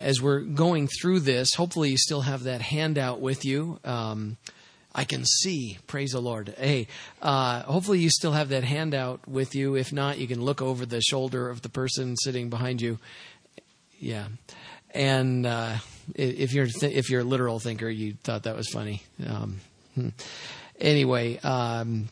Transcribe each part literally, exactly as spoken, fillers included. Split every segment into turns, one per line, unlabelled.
As we're going through this, hopefully you still have that handout with you. Um, I can see, praise the Lord. Hey, uh, hopefully you still have that handout with you. If not, you can look over the shoulder of the person sitting behind you. Yeah. And uh, if you're th- if you're a literal thinker, you thought that was funny. Um, hmm. Anyway, um,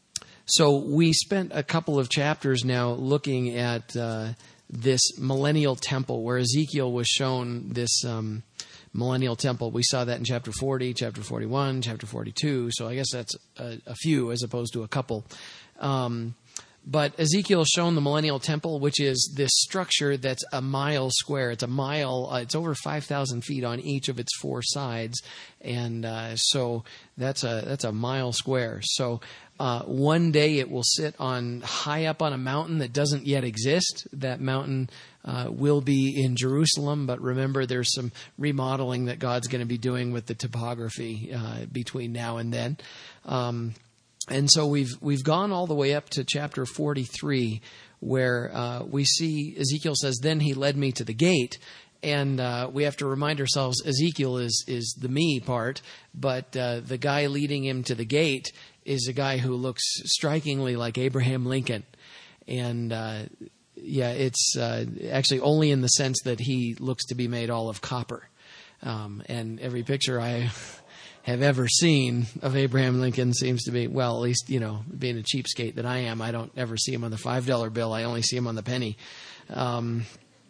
so we spent a couple of chapters now looking at uh, this millennial temple, where Ezekiel was shown this um, millennial temple. We saw that in chapter forty, chapter forty-one, chapter forty-two. So I guess that's a, a few as opposed to a couple. Um, but Ezekiel shown the millennial temple, which is this structure that's a mile square. It's a mile. Uh, it's over five thousand feet on each of its four sides, and uh, so that's a that's a mile square. So. Uh, one day it will sit on high up on a mountain that doesn't yet exist. That mountain uh, will be in Jerusalem, but remember there's some remodeling that God's going to be doing with the topography uh, between now and then. Um, and so we've we've gone all the way up to chapter forty-three, where uh, we see Ezekiel says, "Then he led me to the gate." And uh, we have to remind ourselves Ezekiel is is the me part, but uh, the guy leading him to the gate is a guy who looks strikingly like Abraham Lincoln. And uh, yeah, it's uh, actually only in the sense that he looks to be made all of copper. Um, and every picture I have ever seen of Abraham Lincoln seems to be, well, at least, you know, being a cheapskate that I am, I don't ever see him on the five dollar bill. I only see him on the penny. Um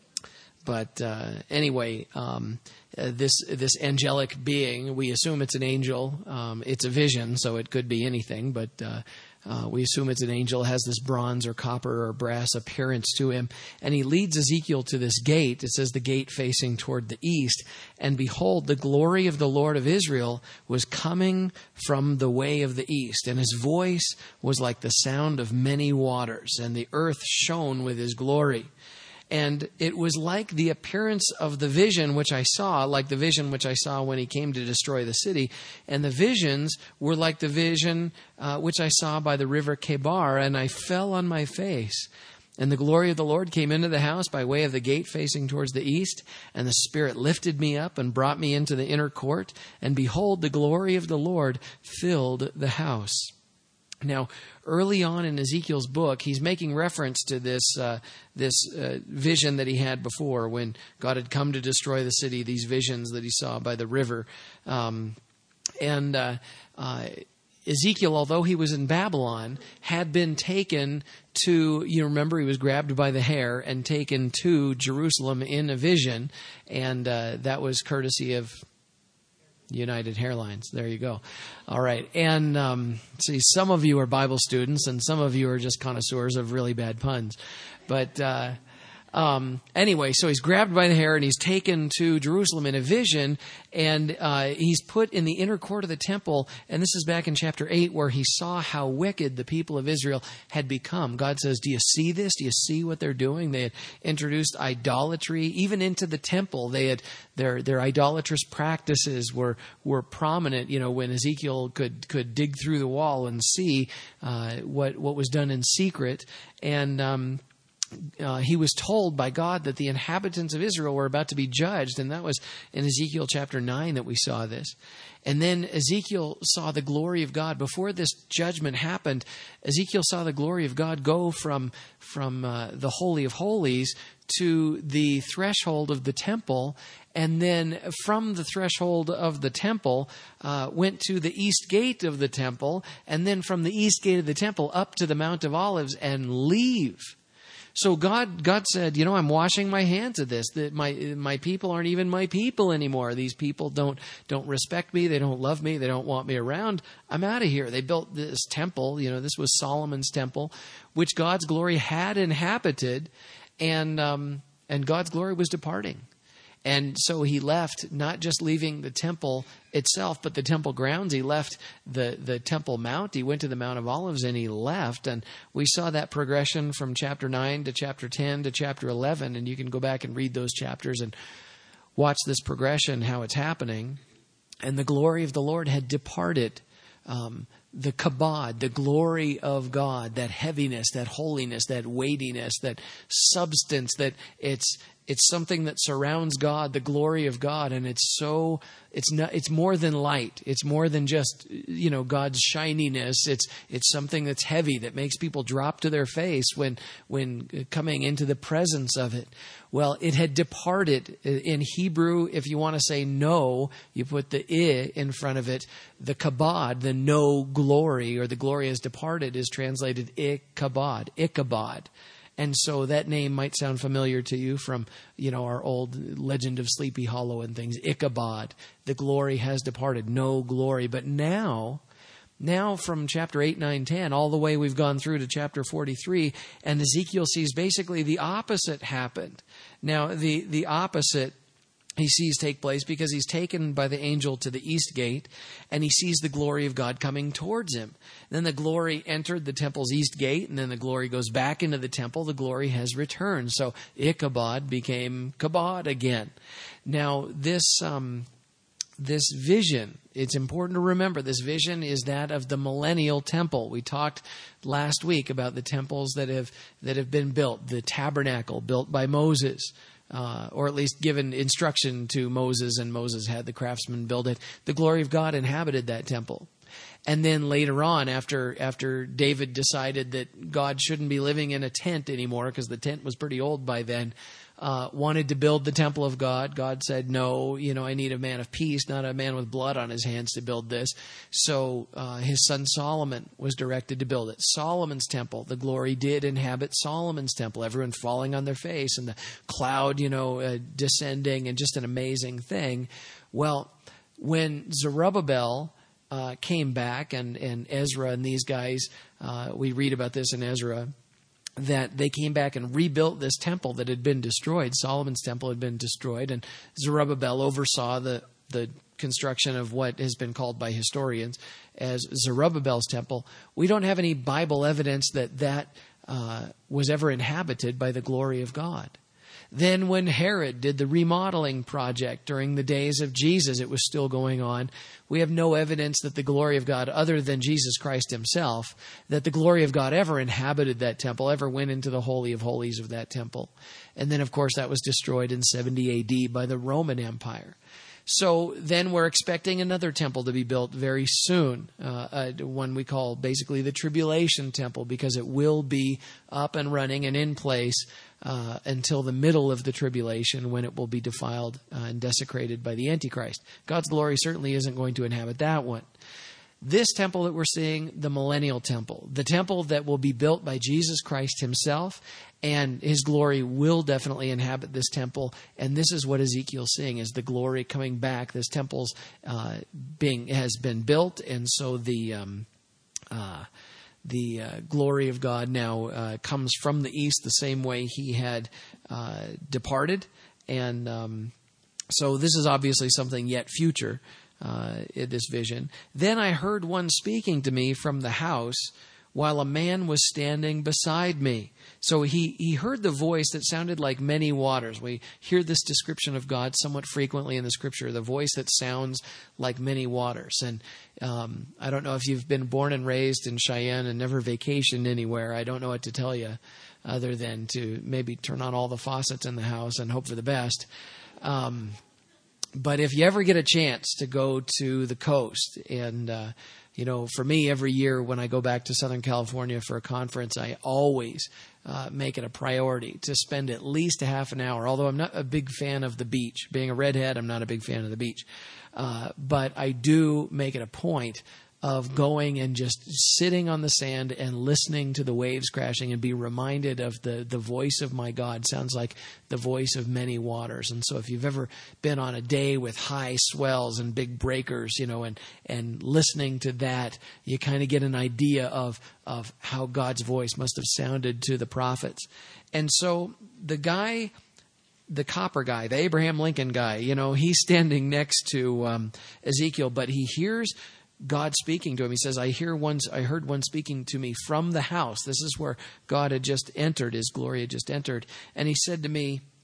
But uh, anyway, um, uh, this this angelic being, we assume it's an angel. Um, it's a vision, so it could be anything, but uh, uh, we assume it's an angel, has this bronze or copper or brass appearance to him. And he leads Ezekiel to this gate. It says the gate facing toward the east. And behold, the glory of the Lord of Israel was coming from the way of the east. And his voice was like the sound of many waters, and the earth shone with his glory. And it was like the appearance of the vision which I saw, like the vision which I saw when he came to destroy the city. And the visions were like the vision uh, which I saw by the river Kebar, and I fell on my face. And the glory of the Lord came into the house by way of the gate facing towards the east. And the Spirit lifted me up and brought me into the inner court. And behold, the glory of the Lord filled the house. Now, early on in Ezekiel's book, he's making reference to this uh, this uh, vision that he had before when God had come to destroy the city, these visions that he saw by the river. Um, and uh, uh, Ezekiel, although he was in Babylon, had been taken to, you remember, he was grabbed by the hair and taken to Jerusalem in a vision. And uh, that was courtesy of United Airlines. There you go. All right. And um, see, some of you are Bible students and some of you are just connoisseurs of really bad puns. But uh, um, anyway, so he's grabbed by the hair and he's taken to Jerusalem in a vision, and uh, he's put in the inner court of the temple. And this is back in chapter eight, where he saw how wicked the people of Israel had become. God says, do you see this? Do you see what they're doing? They had introduced idolatry even into the temple. They had their their idolatrous practices were were prominent. You know, when Ezekiel could could dig through the wall and see uh, what what was done in secret. And um, Uh, he was told by God that the inhabitants of Israel were about to be judged. And that was in Ezekiel chapter nine that we saw this. And then Ezekiel saw the glory of God. Before this judgment happened, Ezekiel saw the glory of God go from, from uh, the Holy of Holies to the threshold of the temple. And then from the threshold of the temple, uh, went to the east gate of the temple. And then from the east gate of the temple up to the Mount of Olives and leave. So God, God said, you know, I'm washing my hands of this. That my my people aren't even my people anymore. These people don't don't respect me. They don't love me. They don't want me around. I'm out of here. They built this temple. You know, this was Solomon's temple, which God's glory had inhabited, and um, and God's glory was departing. And so he left, not just leaving the temple itself, but the temple grounds. He left the, the Temple Mount. He went to the Mount of Olives and he left. And we saw that progression from chapter nine to chapter ten to chapter eleven. And you can go back and read those chapters and watch this progression, how it's happening. And the glory of the Lord had departed um, the kabod, the glory of God, that heaviness, that holiness, that weightiness, that substance, that it's it's something that surrounds God, the glory of God, and it's so it's not it's more than light. It's more than just, you know, God's shininess. It's it's something that's heavy that makes people drop to their face when when coming into the presence of it. Well, it had departed. In Hebrew, if you want to say no, you put the I in front of it. The kabod, the no glory, or the glory has departed, is translated Ichabod, Ichabod. And so that name might sound familiar to you from, you know, our old legend of Sleepy Hollow and things. Ichabod, the glory has departed, no glory. But now, now from chapter eight, nine, ten, all the way we've gone through to chapter forty-three, and Ezekiel sees basically the opposite happened. Now, the, the opposite he sees take place because he's taken by the angel to the east gate, and he sees the glory of God coming towards him. Then the glory entered the temple's east gate, and then the glory goes back into the temple. The glory has returned. So Ichabod became Kabod again. Now, this um, this vision, it's important to remember, this vision is that of the millennial temple. We talked last week about the temples that have that have been built. The tabernacle built by Moses. Uh, or at least given instruction to Moses, and Moses had the craftsmen build it. The glory of God inhabited that temple. And then later on, after after David decided that God shouldn't be living in a tent anymore, because the tent was pretty old by then, uh, wanted to build the temple of God. God said, no, you know, I need a man of peace, not a man with blood on his hands to build this. So uh, his son Solomon was directed to build it. Solomon's temple, the glory did inhabit Solomon's temple. Everyone falling on their face, and the cloud, you know, uh, descending, and just an amazing thing. Well, when Zerubbabel uh, came back, and, and Ezra and these guys, uh, we read about this in Ezra, that they came back and rebuilt this temple that had been destroyed. Solomon's temple had been destroyed, and Zerubbabel oversaw the, the construction of what has been called by historians as Zerubbabel's temple. We don't have any Bible evidence that that uh, was ever inhabited by the glory of God. Then when Herod did the remodeling project during the days of Jesus, it was still going on. We have no evidence that the glory of God, other than Jesus Christ himself, that the glory of God ever inhabited that temple, ever went into the Holy of Holies of that temple. And then, of course, that was destroyed in seventy A D by the Roman Empire. So then we're expecting another temple to be built very soon, uh, uh, one we call basically the Tribulation Temple, because it will be up and running and in place uh, until the middle of the tribulation, when it will be defiled uh, and desecrated by the Antichrist. God's glory certainly isn't going to inhabit that one. This temple that we're seeing, the millennial temple, the temple that will be built by Jesus Christ himself, and his glory will definitely inhabit this temple. And this is what Ezekiel's seeing, is the glory coming back. This temple's uh, being has been built, and so the um, uh, the uh, glory of God now uh, comes from the east, the same way he had uh, departed. And um, so this is obviously something yet future. Uh, in this vision. Then I heard one speaking to me from the house, while a man was standing beside me. So he, he heard the voice that sounded like many waters. We hear this description of God somewhat frequently in the scripture, the voice that sounds like many waters. And um, I don't know if you've been born and raised in Cheyenne and never vacationed anywhere. I don't know what to tell you other than to maybe turn on all the faucets in the house and hope for the best. Um But if you ever get a chance to go to the coast, and, uh, you know, for me, every year when I go back to Southern California for a conference, I always uh, make it a priority to spend at least a half an hour, although I'm not a big fan of the beach. Being a redhead, I'm not a big fan of the beach. Uh, but I do make it a point of going and just sitting on the sand and listening to the waves crashing and be reminded of the, the voice of my God. Sounds like the voice of many waters. And so if you've ever been on a day with high swells and big breakers, you know, and, and listening to that, you kind of get an idea of, of how God's voice must have sounded to the prophets. And so the guy, the copper guy, the Abraham Lincoln guy, you know, he's standing next to um, Ezekiel, but he hears God speaking to him. He says, I hear one, I heard one speaking to me from the house. This is where God had just entered. His glory had just entered. And he said to me,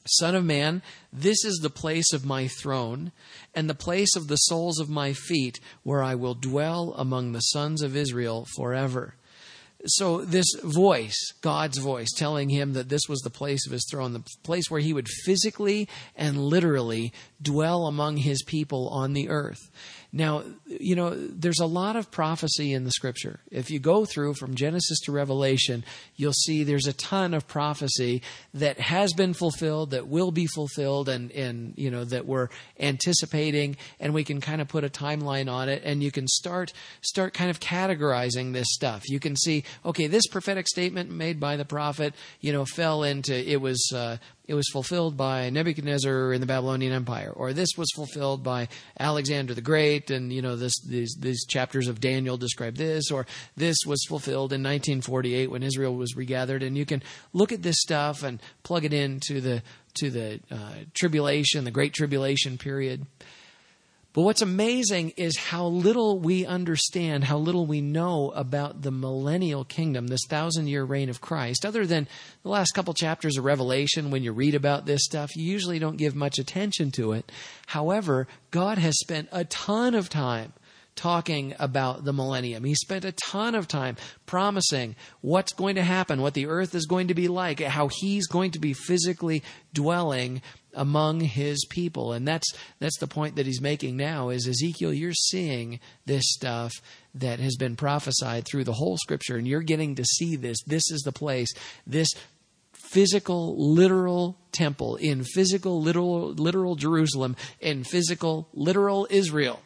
Son of man, this is the place of my throne, and the place of the soles of my feet, where I will dwell among the sons of Israel forever. So this voice, God's voice, telling him that this was the place of his throne, the place where he would physically and literally dwell among his people on the earth. Now, you know, there's a lot of prophecy in the Scripture. If you go through from Genesis to Revelation, you'll see there's a ton of prophecy that has been fulfilled, that will be fulfilled, and, and you know, that we're anticipating, and we can kind of put a timeline on it, and you can start start kind of categorizing this stuff. You can see, okay, this prophetic statement made by the prophet, you know, fell into, it was... Uh, It was fulfilled by Nebuchadnezzar in the Babylonian Empire, or this was fulfilled by Alexander the Great, and you know this, these these chapters of Daniel describe this, or this was fulfilled in nineteen forty-eight when Israel was regathered. And you can look at this stuff and plug it into the to the uh, tribulation, the Great Tribulation period. But what's amazing is how little we understand, how little we know about the millennial kingdom, this thousand-year reign of Christ. Other than the last couple chapters of Revelation, when you read about this stuff, you usually don't give much attention to it. However, God has spent a ton of time talking about the millennium. He spent a ton of time promising what's going to happen, what the earth is going to be like, how he's going to be physically dwelling among his people. And that's that's the point that he's making now, is Ezekiel, you're seeing this stuff that has been prophesied through the whole Scripture, and you're getting to see this. This is the place, this physical, literal temple in physical, literal, literal Jerusalem, in physical, literal Israel.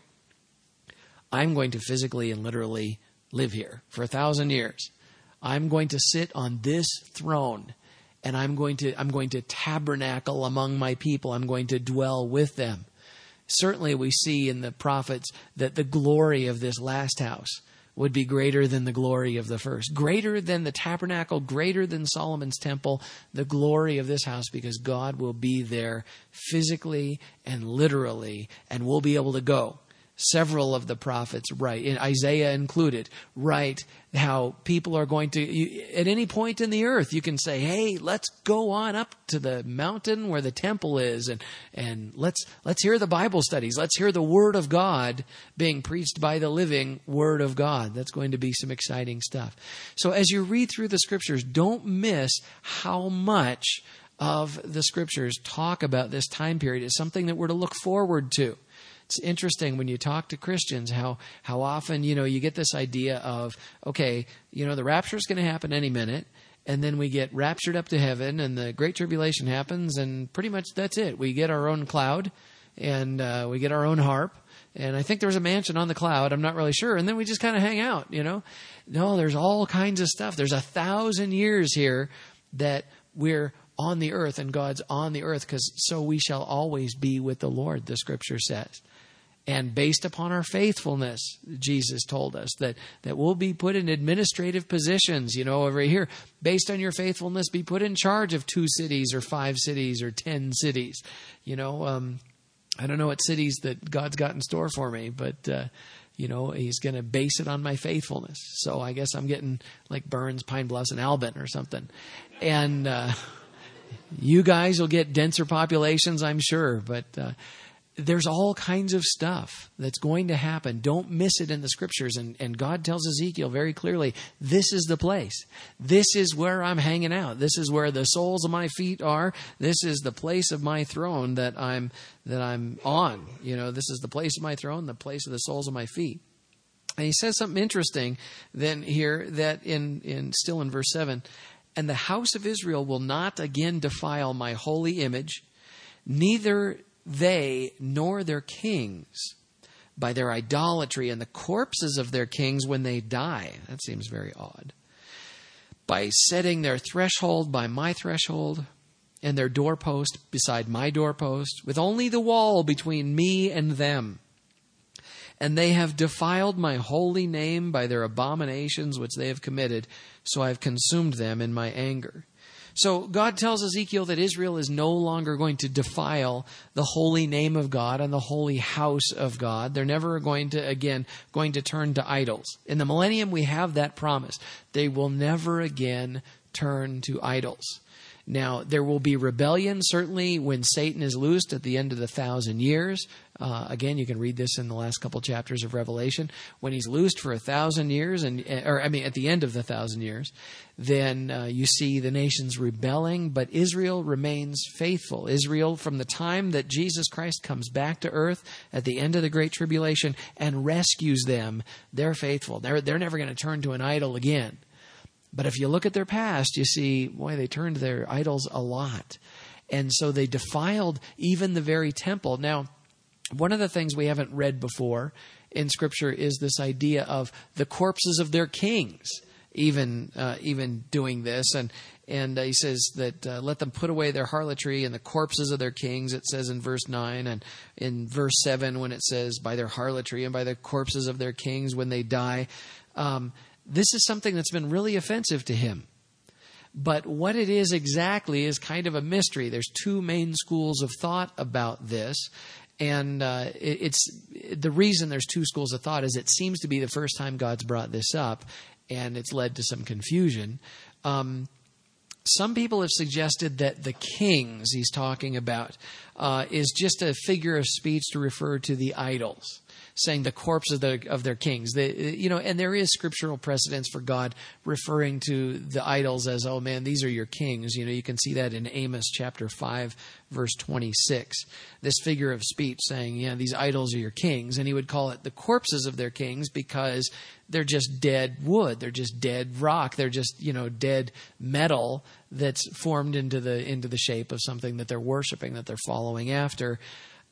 I'm going to physically and literally live here for a thousand years. I'm going to sit on this throne, and I'm going to I'm going to tabernacle among my people. I'm going to dwell with them. Certainly we see in the prophets that the glory of this last house would be greater than the glory of the first. Greater than the tabernacle, greater than Solomon's temple, the glory of this house, because God will be there physically and literally, and we'll be able to go. Several of the prophets write, in Isaiah included, write how people are going to, you, at any point in the earth, you can say, hey, let's go on up to the mountain where the temple is, and, and let's, let's hear the Bible studies. Let's hear the Word of God being preached by the living Word of God. That's going to be some exciting stuff. So as you read through the Scriptures, don't miss how much of the Scriptures talk about this time period. It's something that we're to look forward to. It's interesting when you talk to Christians how how often, you know, you get this idea of, okay, you know, the rapture is going to happen any minute, and then we get raptured up to heaven, and the Great Tribulation happens, and pretty much that's it. We get our own cloud, and uh, we get our own harp, and I think there was a mansion on the cloud. I'm not really sure. And then we just kind of hang out, you know. No, there's all kinds of stuff. There's a thousand years here that we're on the earth, and God's on the earth, because so we shall always be with the Lord, the Scripture says. And based upon our faithfulness, Jesus told us that, that we'll be put in administrative positions, you know, over here. Based on your faithfulness, be put in charge of two cities or five cities or ten cities. You know, um, I don't know what cities that God's got in store for me, but, uh, you know, he's going to base it on my faithfulness. So I guess I'm getting like Burns, Pine Bluffs, and Albin or something. And uh, you guys will get denser populations, I'm sure, but... Uh, There's all kinds of stuff that's going to happen. Don't miss it in the Scriptures. And, and God tells Ezekiel very clearly, this is the place. This is where I'm hanging out. This is where the soles of my feet are. This is the place of my throne that I'm that I'm on. You know, this is the place of my throne, the place of the soles of my feet. And he says something interesting then here, that in, in still in verse seven, and the house of Israel will not again defile my holy image, neither they nor their kings by their idolatry, and the corpses of their kings when they die. That seems very odd. By setting their threshold by my threshold, and their doorpost beside my doorpost, with only the wall between me and them. And they have defiled my holy name by their abominations which they have committed, so I have consumed them in my anger. So God tells Ezekiel that Israel is no longer going to defile the holy name of God and the holy house of God. They're never going to, again, going to turn to idols. In the millennium, we have that promise. They will never again turn to idols. Now, there will be rebellion, certainly, when Satan is loosed at the end of the thousand years. Uh, again, you can read this in the last couple chapters of Revelation. When he's loosed for a thousand years, and or I mean, at the end of the thousand years, then uh, you see the nations rebelling, but Israel remains faithful. Israel, from the time that Jesus Christ comes back to earth at the end of the Great Tribulation and rescues them, they're faithful. They're, they're never going to turn to an idol again. But if you look at their past, you see, boy, they turned to their idols a lot. And so they defiled even the very temple. Now, one of the things we haven't read before in Scripture is this idea of the corpses of their kings, even uh, even doing this. And and uh, he says that uh, let them put away their harlotry and the corpses of their kings, it says in verse nine. And in verse seven, when it says by their harlotry and by the corpses of their kings when they die. Um, this is something that's been really offensive to him. But what it is exactly is kind of a mystery. There's two main schools of thought about this. And uh, it, it's the reason there's two schools of thought is it seems to be the first time God's brought this up, and it's led to some confusion. Um, some people have suggested that the kings he's talking about uh, is just a figure of speech to refer to the idols, saying the corpse of, the, of their kings. They, you know, and there is scriptural precedence for God referring to the idols as, oh man, these are your kings. You know, you can see that in Amos chapter five, verse twenty-six. This figure of speech saying, yeah, these idols are your kings. And he would call it the corpses of their kings because they're just dead wood. They're just dead rock. They're just, you know, dead metal that's formed into the into the shape of something that they're worshiping, that they're following after.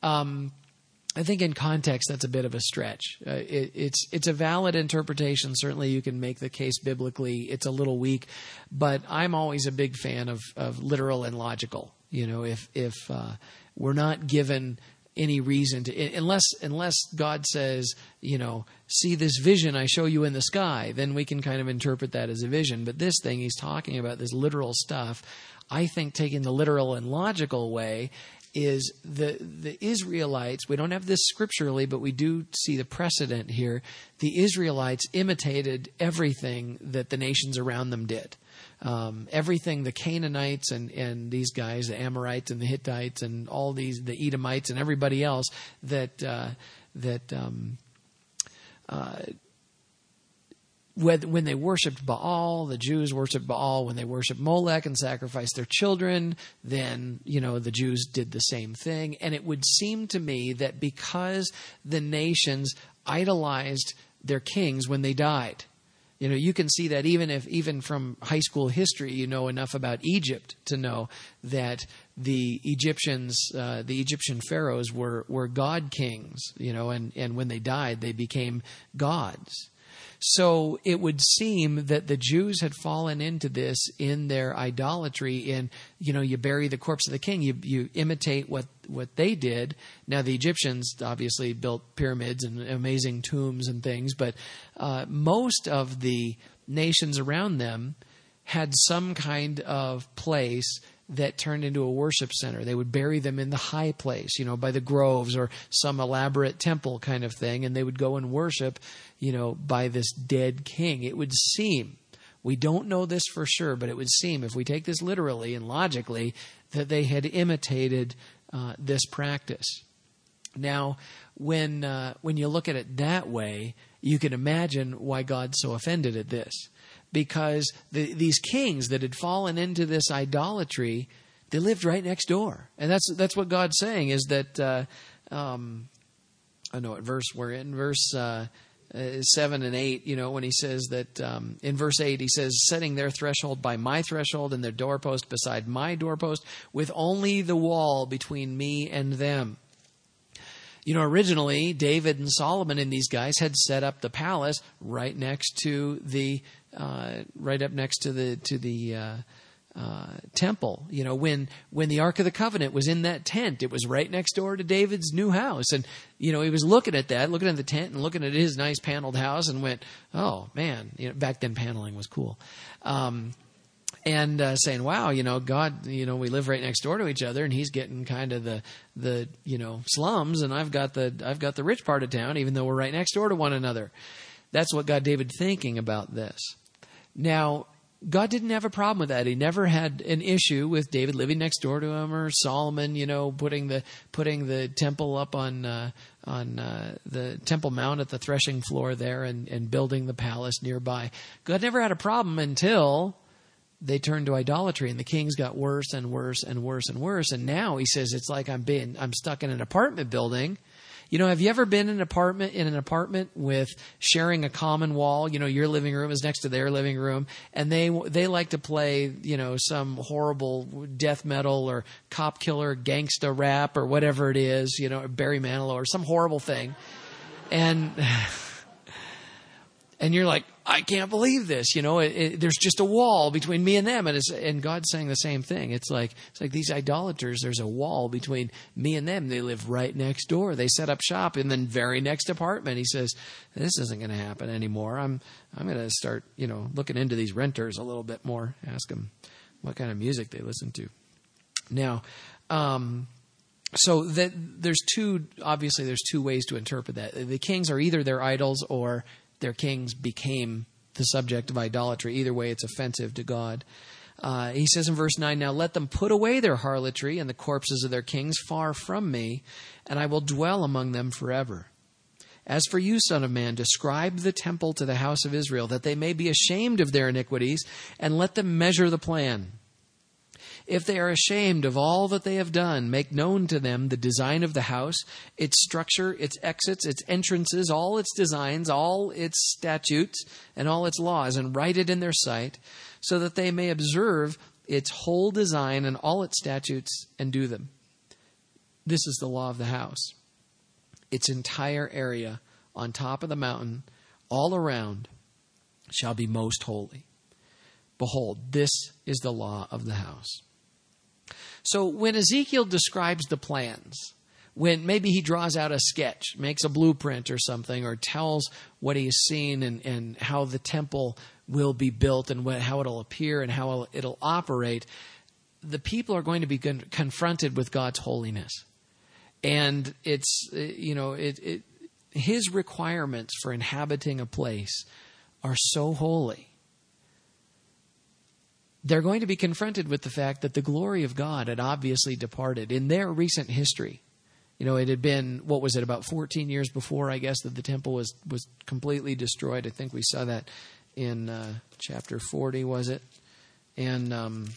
Um I think in context, that's a bit of a stretch. Uh, it, it's it's a valid interpretation. Certainly you can make the case biblically. It's a little weak. But I'm always a big fan of, of literal and logical. You know, if if uh, we're not given any reason to, unless unless God says, you know, see this vision I show you in the sky, then we can kind of interpret that as a vision. But this thing he's talking about, this literal stuff, I think taking the literal and logical way is the the Israelites, we don't have this scripturally, but we do see the precedent here. The Israelites imitated everything that the nations around them did. Um, everything the Canaanites and, and these guys, the Amorites and the Hittites and all these, the Edomites and everybody else that, uh, that, um, uh, when they worshipped Baal, the Jews worshipped Baal. When they worshipped Molech and sacrificed their children, then, you know, the Jews did the same thing. And it would seem to me that because the nations idolized their kings when they died, you know, you can see that even if, even from high school history, you know enough about Egypt to know that the Egyptians, uh, the Egyptian pharaohs were, were god kings, you know, and, and when they died, they became gods. So it would seem that the Jews had fallen into this in their idolatry. In, you know, you bury the corpse of the king, you you imitate what, what they did. Now the Egyptians obviously built pyramids and amazing tombs and things, but uh, most of the nations around them had some kind of place that turned into a worship center. They would bury them in the high place, you know, by the groves or some elaborate temple kind of thing, and they would go and worship, you know, by this dead king. It would seem, we don't know this for sure, but it would seem, if we take this literally and logically, that they had imitated uh, this practice. Now, when uh, when you look at it that way, you can imagine why God's so offended at this. Because the, these kings that had fallen into this idolatry, they lived right next door. And that's that's what God's saying is that, uh, um, I know what verse we're in, verse uh, uh, seven and eight, you know, when he says that, um, in verse eight, he says, setting their threshold by my threshold and their doorpost beside my doorpost, with only the wall between me and them. You know, originally, David and Solomon and these guys had set up the palace right next to the Uh, right up next to the to the uh, uh, temple. You know, when when the Ark of the Covenant was in that tent, it was right next door to David's new house. And, you know, he was looking at that, looking at the tent and looking at his nice paneled house and went, oh, man. You know, back then paneling was cool. Um, and uh, saying, wow, you know, God, you know, we live right next door to each other and he's getting kind of the, the you know, slums and I've got the I've got the rich part of town, even though we're right next door to one another. That's what got David thinking about this. Now, God didn't have a problem with that. He never had an issue with David living next door to him, or Solomon, you know, putting the putting the temple up on uh, on uh, the Temple Mount at the threshing floor there, and, and building the palace nearby. God never had a problem until they turned to idolatry, and the kings got worse and worse and worse and worse. And now he says it's like I'm being I'm stuck in an apartment building. You know, have you ever been in an apartment in an apartment with sharing a common wall? You know, your living room is next to their living room, and they they like to play, you know, some horrible death metal or cop killer gangsta rap or whatever it is, you know, Barry Manilow or some horrible thing, and and you're like, I can't believe this. You know, it, it, there's just a wall between me and them, and it's, and God's saying the same thing. It's like it's like these idolaters. There's a wall between me and them. They live right next door. They set up shop in the very next apartment. He says, this isn't going to happen anymore. I'm I'm going to start, you know, looking into these renters a little bit more. Ask them what kind of music they listen to. Now, um, so that there's two. Obviously, there's two ways to interpret that. The kings are either their idols, or their kings became the subject of idolatry. Either way, it's offensive to God. Uh, he says in verse nine, now let them put away their harlotry and the corpses of their kings far from me, and I will dwell among them forever. As for you, son of man, describe the temple to the house of Israel, that they may be ashamed of their iniquities, and let them measure the plan. If they are ashamed of all that they have done, make known to them the design of the house, its structure, its exits, its entrances, all its designs, all its statutes, and all its laws, and write it in their sight, so that they may observe its whole design and all its statutes and do them. This is the law of the house. Its entire area on top of the mountain, all around, shall be most holy. Behold, this is the law of the house. So when Ezekiel describes the plans, when maybe he draws out a sketch, makes a blueprint or something, or tells what he's seen and, and how the temple will be built and what, how it'll appear and how it'll, it'll operate, the people are going to be con- confronted with God's holiness. And it's, you know, it, it, his requirements for inhabiting a place are so holy. They're going to be confronted with the fact that the glory of God had obviously departed in their recent history. You know, it had been, what was it, about fourteen years before, I guess, that the temple was, was completely destroyed. I think we saw that in uh, chapter forty, was it? And um,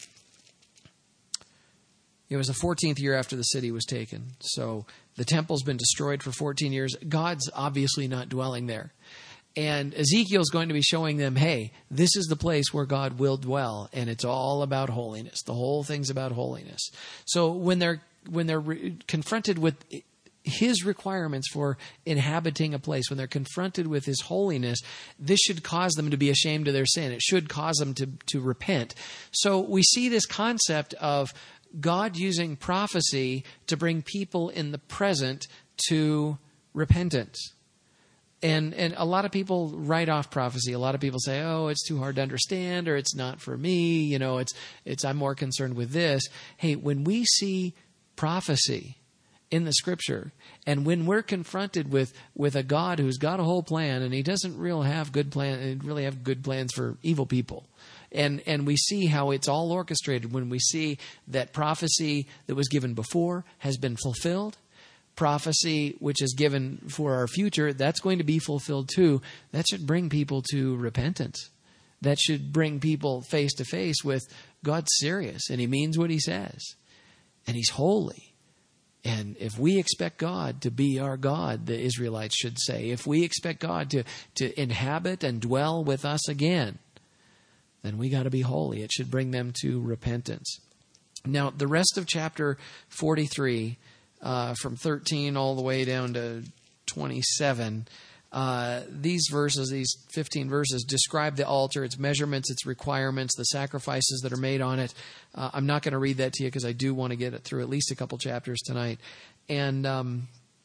it was the fourteenth year after the city was taken. So the temple's been destroyed for fourteen years. God's obviously not dwelling there. And Ezekiel's going to be showing them, hey, this is the place where God will dwell, and it's all about holiness. The whole thing's about holiness. So when they're when they're re- confronted with his requirements for inhabiting a place, when they're confronted with his holiness, this should cause them to be ashamed of their sin. It should cause them to, to repent. So we see this concept of God using prophecy to bring people in the present to repentance. And and a lot of people write off prophecy. A lot of people say, oh, it's too hard to understand, or it's not for me. You know, it's it's I'm more concerned with this. Hey, when we see prophecy in the scripture, and when we're confronted with, with a God who's got a whole plan, and he doesn't really have good plan, really have good plans for evil people. And and we see how it's all orchestrated when we see that prophecy that was given before has been fulfilled. Prophecy which is given for our future, that's going to be fulfilled too. That should bring people to repentance. That should bring people face to face with God's serious, and he means what he says. And he's holy. And if we expect God to be our God, the Israelites should say, if we expect God to, to inhabit and dwell with us again, then we got to be holy. It should bring them to repentance. Now, the rest of chapter forty-three, Uh, from thirteen all the way down to twenty-seven. Uh, these verses, these fifteen verses, describe the altar, its measurements, its requirements, the sacrifices that are made on it. Uh, I'm not going to read that to you because I do want to get it through at least a couple chapters tonight. And um,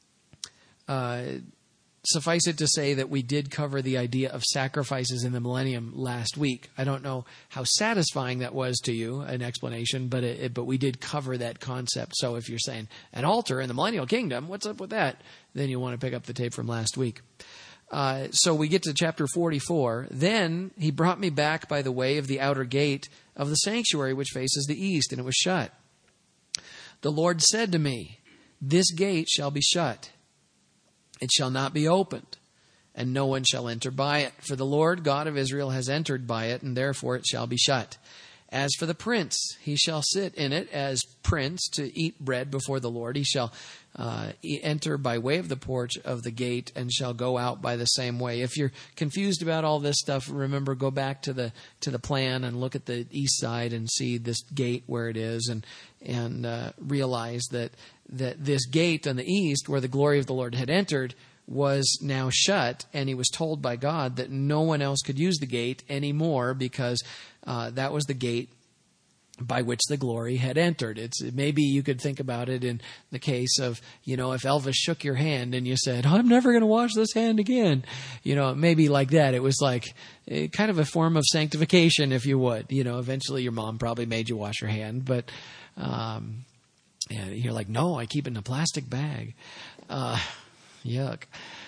uh, suffice it to say that we did cover the idea of sacrifices in the millennium last week. I don't know how satisfying that was to you, an explanation, but it, it, but we did cover that concept. So if you're saying an altar in the millennial kingdom, what's up with that? Then you want to pick up the tape from last week. Uh, so we get to chapter forty-four. Then he brought me back by the way of the outer gate of the sanctuary, which faces the east, and it was shut. The Lord said to me, this gate shall be shut. It shall not be opened, and no one shall enter by it. For the Lord God of Israel has entered by it, and therefore it shall be shut. As for the prince, he shall sit in it as prince to eat bread before the Lord. He shall uh, enter by way of the porch of the gate and shall go out by the same way. If you're confused about all this stuff, remember, go back to the to the plan and look at the east side and see this gate where it is, and and uh, realize that that this gate on the east, where the glory of the Lord had entered, was now shut, and he was told by God that no one else could use the gate anymore because uh, that was the gate by which the glory had entered. It's maybe you could think about it in the case of, you know, if Elvis shook your hand and you said, I'm never going to wash this hand again. You know, maybe like that. It was like a, kind of a form of sanctification, if you would. You know, eventually your mom probably made you wash your hand, but um, yeah, you're like, no, I keep it in a plastic bag. Uh Yuck.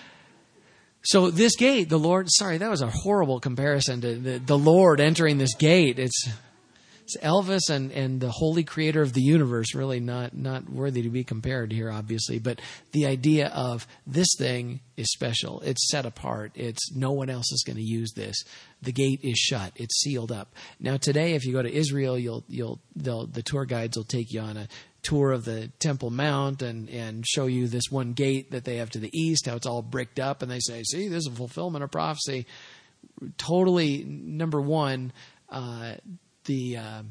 So this gate, the Lord, sorry, that was a horrible comparison to the, the Lord entering this gate. It's, it's Elvis and, and the holy creator of the universe, really not, not worthy to be compared here, obviously. But the idea of this thing is special. It's set apart. It's no one else is going to use this. The gate is shut. It's sealed up. Now today, if you go to Israel, you'll, you'll, they'll, the tour guides will take you on a tour of the Temple Mount and, and show you this one gate that they have to the east, how it's all bricked up. And they say, see, this is a fulfillment of prophecy. Totally, number one, uh, the, uh,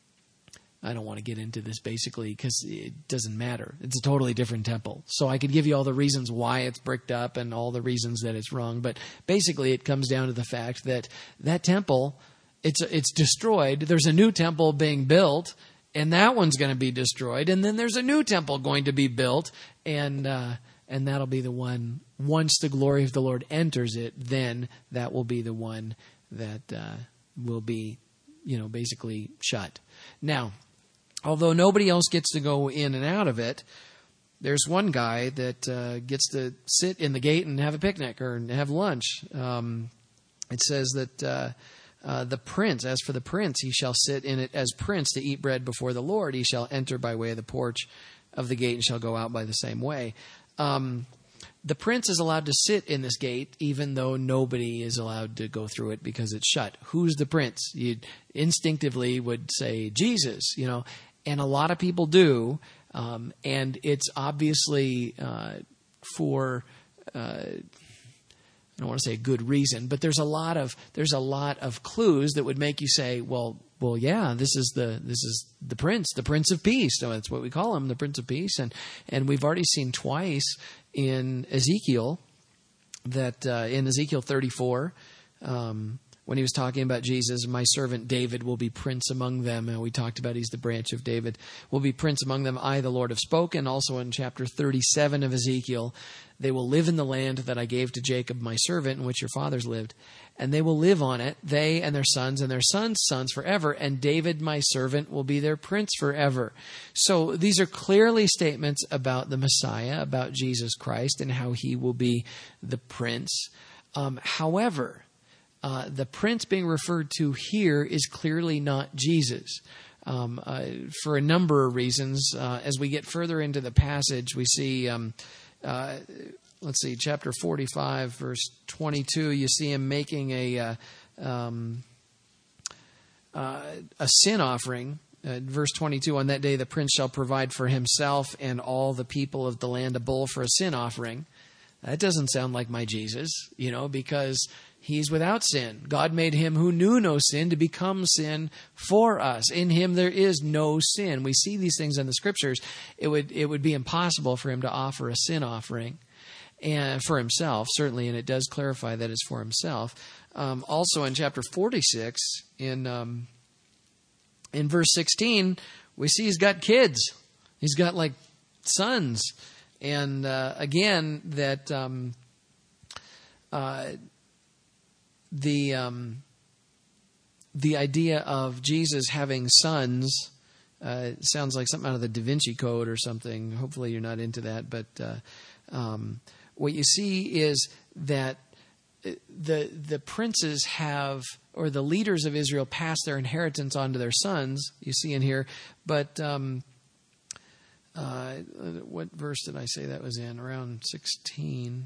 I don't want to get into this basically because it doesn't matter. It's a totally different temple. So I could give you all the reasons why it's bricked up and all the reasons that it's wrong. But basically it comes down to the fact that that temple, it's, it's destroyed. There's a new temple being built, and that one's going to be destroyed. And then there's a new temple going to be built. And uh, and that'll be the one, once the glory of the Lord enters it, then that will be the one that uh, will be, you know, basically shut. Now, although nobody else gets to go in and out of it, there's one guy that uh, gets to sit in the gate and have a picnic or have lunch. Um, it says that... Uh, Uh, the prince, as for the prince, he shall sit in it as prince to eat bread before the Lord. He shall enter by way of the porch of the gate and shall go out by the same way. Um, the prince is allowed to sit in this gate, even though nobody is allowed to go through it because it's shut. Who's the prince? You instinctively would say Jesus, you know, and a lot of people do. Um, and it's obviously uh, for... Uh, I don't want to say a good reason, but there's a lot of there's a lot of clues that would make you say, well, well, yeah, this is the this is the prince, the Prince of Peace. So that's what we call him, the Prince of Peace. And and we've already seen twice in Ezekiel that uh, in Ezekiel thirty-four, um, when he was talking about Jesus, my servant David will be prince among them. And we talked about he's the branch of David, will be prince among them. I, the Lord, have spoken. Also in chapter thirty-seven of Ezekiel, they will live in the land that I gave to Jacob, my servant, in which your fathers lived. And they will live on it, they and their sons and their sons' sons forever. And David, my servant, will be their prince forever. So these are clearly statements about the Messiah, about Jesus Christ, and how he will be the prince. Um, however, uh, the prince being referred to here is clearly not Jesus. Um, uh, for a number of reasons. Uh, as we get further into the passage, we see... Um, Uh, let's see, chapter forty-five, verse twenty-two, you see him making a uh, um, uh, a sin offering. Uh, verse twenty-two, on that day the prince shall provide for himself and all the people of the land a bull for a sin offering. That doesn't sound like my Jesus, you know, because he's without sin. God made him who knew no sin to become sin for us. In him there is no sin. We see these things in the scriptures. It would it would be impossible for him to offer a sin offering and for himself, certainly, and it does clarify that it's for himself. Um, also in chapter forty-six, in um, in verse sixteen, we see he's got kids. He's got like sons. And uh, again, that um, uh, the um, the idea of Jesus having sons uh, sounds like something out of the Da Vinci Code or something. Hopefully, you're not into that. But uh, um, what you see is that the the princes have, or the leaders of Israel pass their inheritance on to their sons. You see in here, but um, uh, what verse did I say that was in? Around sixteen.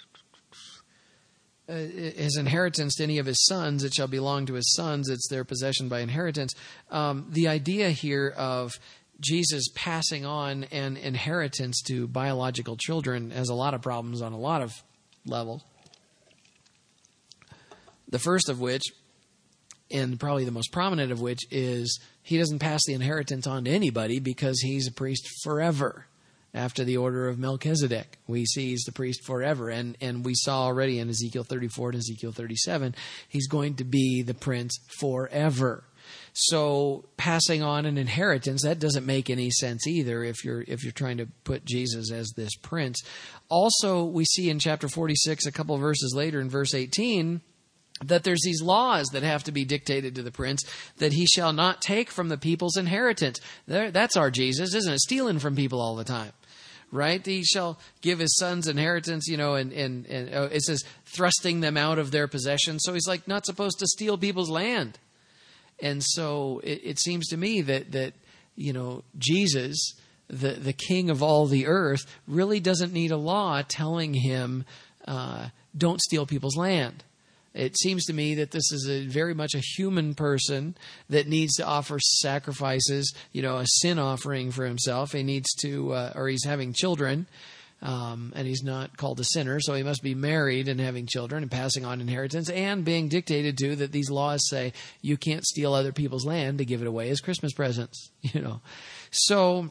Uh, his inheritance to any of his sons, it shall belong to his sons. It's their possession by inheritance. Um, the idea here of Jesus passing on an inheritance to biological children has a lot of problems on a lot of levels. The first of which, and probably the most prominent of which, is he doesn't pass the inheritance on to anybody because he's a priest forever. After the order of Melchizedek, we see he's the priest forever. And, and we saw already in Ezekiel thirty-four and Ezekiel thirty-seven, he's going to be the prince forever. So passing on an inheritance, that doesn't make any sense either if you're if you're trying to put Jesus as this prince. Also, we see in chapter forty-six, a couple of verses later in verse eighteen, that there's these laws that have to be dictated to the prince, that he shall not take from the people's inheritance. There, that's our Jesus, isn't it? Stealing from people all the time. Right? He shall give his sons inheritance, you know, and, and, and uh, it says thrusting them out of their possession. So he's like not supposed to steal people's land. And so it, it seems to me that, that, you know, Jesus, the, the king of all the earth, really doesn't need a law telling him, uh, don't steal people's land. It seems to me that this is a very much a human person that needs to offer sacrifices, you know, a sin offering for himself. He needs to, uh, or he's having children, um, and he's not called a sinner, so he must be married and having children and passing on inheritance and being dictated to that these laws say you can't steal other people's land to give it away as Christmas presents, you know. So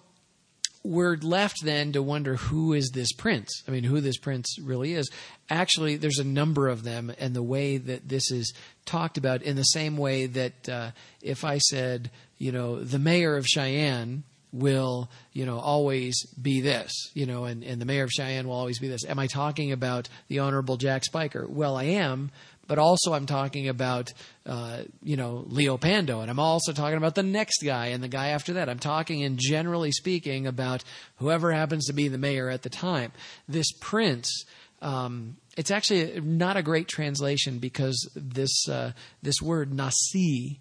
we're left then to wonder who is this prince? I mean, who this prince really is. Actually, there's a number of them, and the way that this is talked about in the same way that uh, if I said, you know, the mayor of Cheyenne will, you know, always be this, you know, and, and the mayor of Cheyenne will always be this. Am I talking about the Honorable Jack Spiker? Well, I am. But also I'm talking about, uh, you know, Leo Pando. And I'm also talking about the next guy and the guy after that. I'm talking, in generally speaking, about whoever happens to be the mayor at the time. This prince, um, it's actually not a great translation because this uh, this word nasi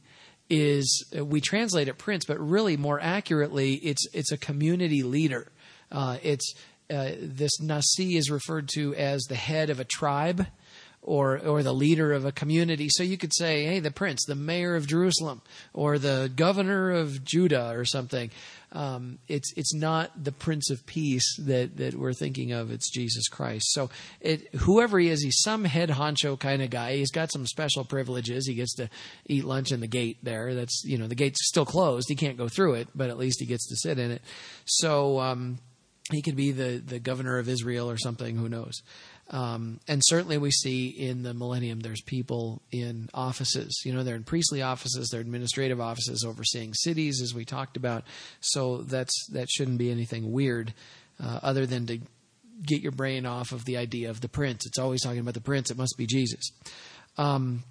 is, we translate it prince, but really more accurately, it's it's a community leader. Uh, it's uh, this nasi is referred to as the head of a tribe, or or the leader of a community. So you could say, hey, the prince, the mayor of Jerusalem, or the governor of Judah or something. Um, it's it's not the Prince of Peace that, that we're thinking of. It's Jesus Christ. So it, whoever he is, he's some head honcho kind of guy. He's got some special privileges. He gets to eat lunch in the gate there. That's, you know, the gate's still closed. He can't go through it, but at least he gets to sit in it. So um, he could be the, the governor of Israel or something. Who knows? Um, and certainly we see in the millennium, there's people in offices, you know, they're in priestly offices, they're administrative offices overseeing cities, as we talked about. So that's, that shouldn't be anything weird, uh, other than to get your brain off of the idea of the prince. It's always talking about the prince. It must be Jesus. Um,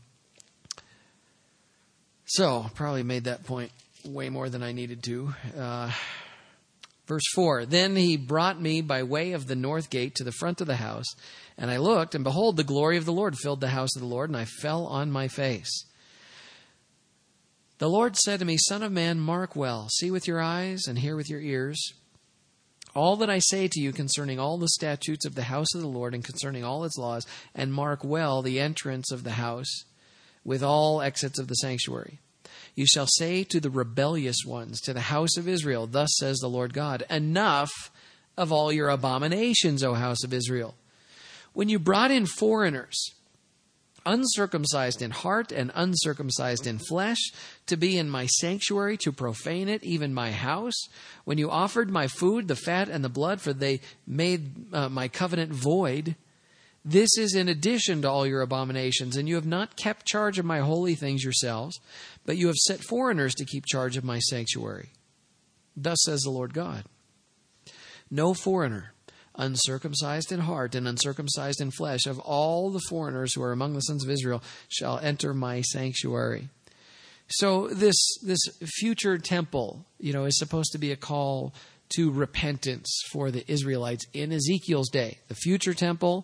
so probably made that point way more than I needed to. Uh, Verse four, then he brought me by way of the north gate to the front of the house, and I looked, and behold, the glory of the Lord filled the house of the Lord, and I fell on my face. The Lord said to me, Son of man, mark well, see with your eyes and hear with your ears all that I say to you concerning all the statutes of the house of the Lord and concerning all its laws, and mark well the entrance of the house with all exits of the sanctuary. You shall say to the rebellious ones, to the house of Israel, thus says the Lord God, enough of all your abominations, O house of Israel. When you brought in foreigners, uncircumcised in heart and uncircumcised in flesh, to be in my sanctuary, to profane it, even my house, when you offered my food, the fat and the blood, for they made uh, my covenant void, this is in addition to all your abominations, and you have not kept charge of my holy things yourselves, but you have set foreigners to keep charge of my sanctuary. Thus says the Lord God. No foreigner, uncircumcised in heart and uncircumcised in flesh, of all the foreigners who are among the sons of Israel, shall enter my sanctuary. So this this future temple, you know, is supposed to be a call to repentance for the Israelites in Ezekiel's day. The future temple,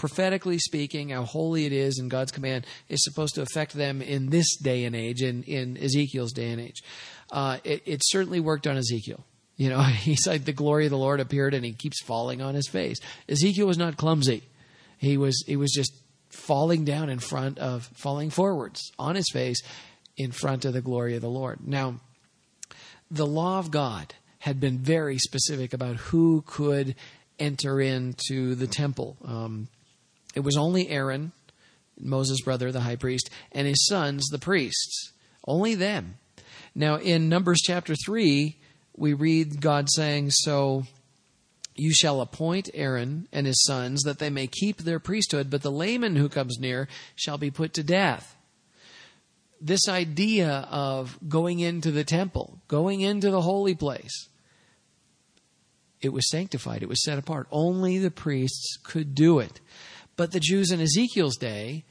prophetically speaking, how holy it is, and God's command is supposed to affect them in this day and age, in, in Ezekiel's day and age. Uh, it, it certainly worked on Ezekiel. You know, he's like, the glory of the Lord appeared, and he keeps falling on his face. Ezekiel was not clumsy. He was, he was just falling down in front of, falling forwards on his face in front of the glory of the Lord. Now, the law of God had been very specific about who could enter into the temple. Um, it was only Aaron, Moses' brother, the high priest, and his sons, the priests. Only them. Now, in Numbers chapter three, we read God saying, "So you shall appoint Aaron and his sons that they may keep their priesthood, but the layman who comes near shall be put to death." This idea of going into the temple, going into the holy place, it was sanctified. It was set apart. Only the priests could do it. But the Jews in Ezekiel's day,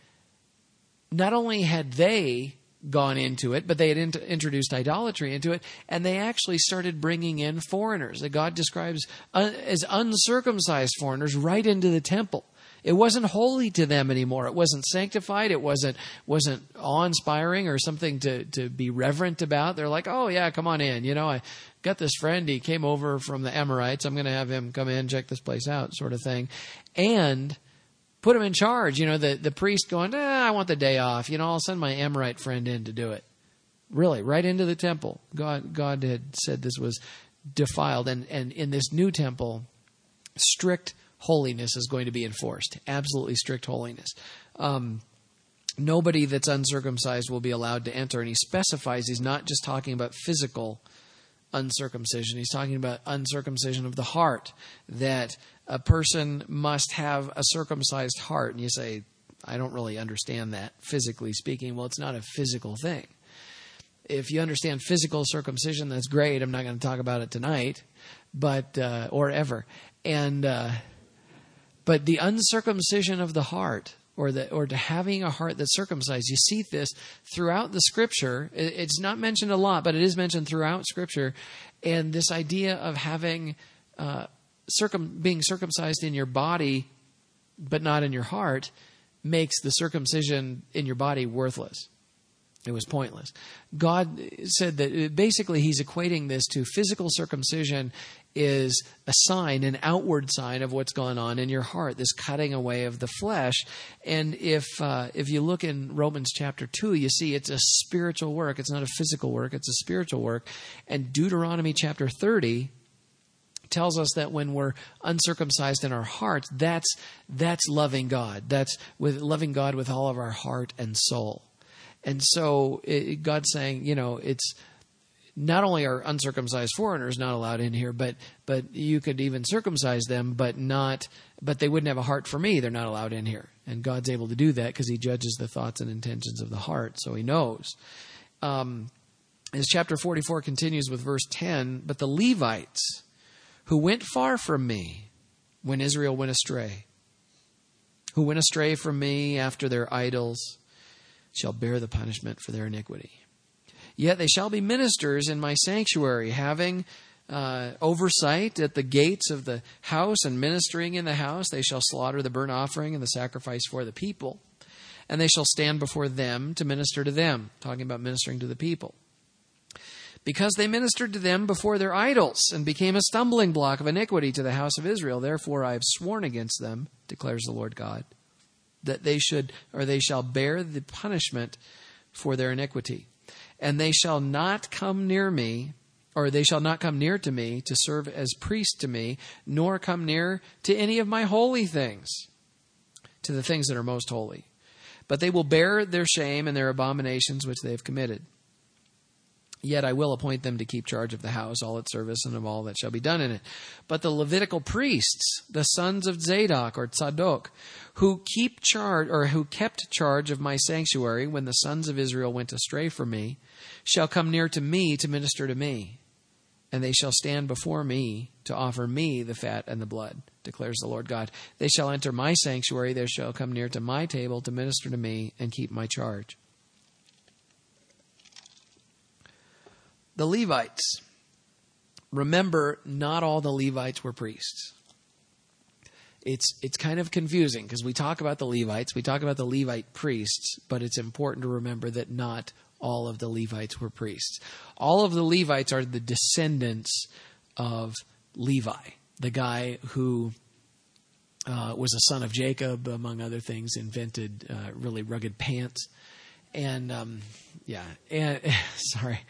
not only had they gone into it, but they had int- introduced idolatry into it, and they actually started bringing in foreigners that God describes un- as uncircumcised foreigners right into the temple. It wasn't holy to them anymore. It wasn't sanctified. It wasn't wasn't awe-inspiring or something to, to be reverent about. They're like, "Oh, yeah, come on in. You know, I got this friend. He came over from the Amorites. I'm going to have him come in, check this place out," sort of thing. And put him in charge. You know, the, the priest going, eh, I want the day off. You know, I'll send my Amorite friend in to do it. Really, right into the temple. God God had said this was defiled. And, and in this new temple, strict holiness is going to be enforced. Absolutely strict holiness. Um, nobody that's uncircumcised will be allowed to enter. And he specifies he's not just talking about physical uncircumcision. He's talking about uncircumcision of the heart, that a person must have a circumcised heart. And you say, I don't really understand that, physically speaking. Well, it's not a physical thing. If you understand physical circumcision, that's great. I'm not going to talk about it tonight, but uh, or ever. And uh, but the uncircumcision of the heart, or the or to having a heart that's circumcised, you see this throughout the Scripture. It's not mentioned a lot, but it is mentioned throughout Scripture. And this idea of having uh, circum being circumcised in your body, but not in your heart, makes the circumcision in your body worthless. It was pointless. God said that basically he's equating this to physical circumcision is a sign, an outward sign of what's going on in your heart, this cutting away of the flesh. And if uh, if you look in Romans chapter two, you see it's a spiritual work. It's not a physical work. It's a spiritual work. And Deuteronomy chapter thirty tells us that when we're uncircumcised in our hearts, that's that's loving God. That's with loving God with all of our heart and soul. And so it, God's saying, you know, it's not only are uncircumcised foreigners not allowed in here, but but you could even circumcise them, but not, but they wouldn't have a heart for me. They're not allowed in here. And God's able to do that because he judges the thoughts and intentions of the heart. So he knows. Um, as chapter forty-four continues with verse ten, but the Levites who went far from me when Israel went astray, who went astray from me after their idols, shall bear the punishment for their iniquity. Yet they shall be ministers in my sanctuary, having uh, oversight at the gates of the house and ministering in the house. They shall slaughter the burnt offering and the sacrifice for the people, and they shall stand before them to minister to them, talking about ministering to the people. Because they ministered to them before their idols and became a stumbling block of iniquity to the house of Israel. Therefore I have sworn against them, declares the Lord God, that they should, or they shall bear the punishment for their iniquity. And they shall not come near me, or they shall not come near to me to serve as priests to me, nor come near to any of my holy things, to the things that are most holy. But they will bear their shame and their abominations which they have committed. Yet I will appoint them to keep charge of the house, all its service, and of all that shall be done in it. But the Levitical priests, the sons of Zadok or Tzadok, who keep charge, or who kept charge of my sanctuary when the sons of Israel went astray from me, shall come near to me to minister to me, and they shall stand before me to offer me the fat and the blood, declares the Lord God. They shall enter my sanctuary, they shall come near to my table to minister to me and keep my charge. The Levites. Remember, not all the Levites were priests. it's it's kind of confusing because we talk about the Levites, we talk about the Levite priests, but it's important to remember that not all of the Levites were priests. All of the Levites are the descendants of Levi, the guy who uh, was a son of Jacob, among other things, invented uh, really rugged pants. And, um, yeah, and, sorry.